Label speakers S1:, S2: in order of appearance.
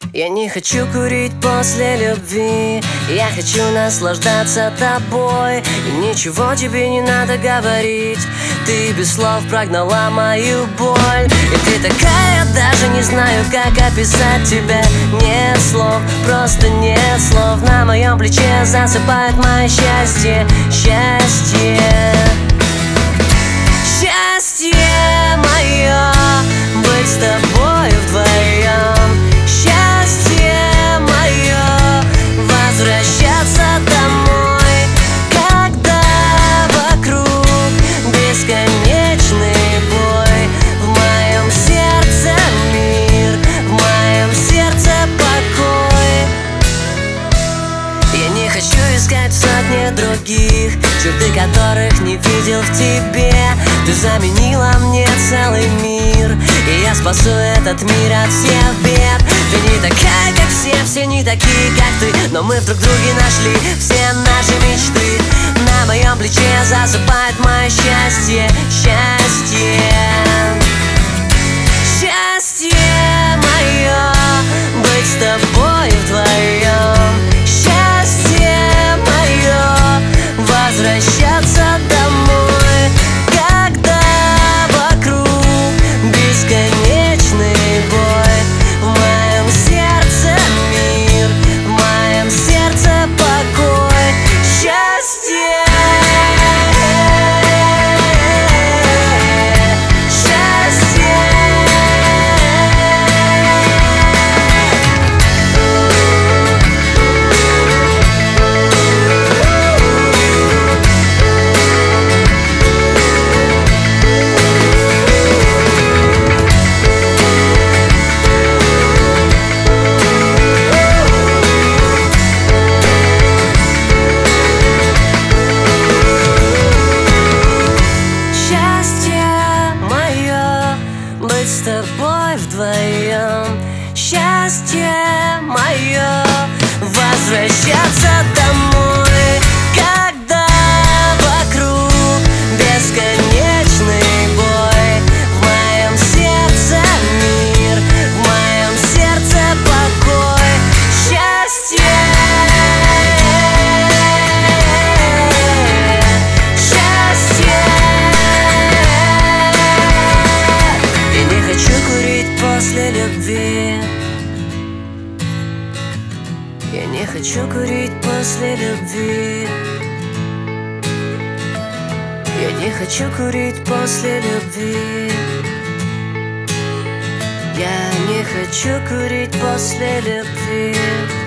S1: Я не хочу курить после любви, я хочу наслаждаться тобой. И ничего тебе не надо говорить, ты без слов прогнала мою боль. И ты такая, даже не знаю, как описать тебя. Нет слов, просто нет слов. На моем плече засыпает мое счастье, счастье. Счастье мое, быть с тобой вдвоем. Счастье мое, возвращаться домой, когда вокруг бесконечный бой. В моем сердце мир, в моем сердце покой. Я не хочу искать сотни других, черты которых не видел в тебе. Ты заменила мне целый мир, и я спасу этот мир от всех бед. Ты не такая, как все не такие, как ты, но мы в друг друге нашли все наши мечты. На моем плече засыпает мое счастье, счастье. Счастье мое, быть с тобой вдвоем. Счастье мое, возвращаться домой, когда вокруг бесконечный бой. В моем сердце мир, в моем сердце покой. Счастье. С тобой вдвоем. Счастье мое, возвращаться домой, когда вокруг бесконечный бой. В моем сердце мир, в моем сердце покой. Счастье. После любви я не хочу курить после любви. Я не хочу курить после любви. Я не хочу курить после любви.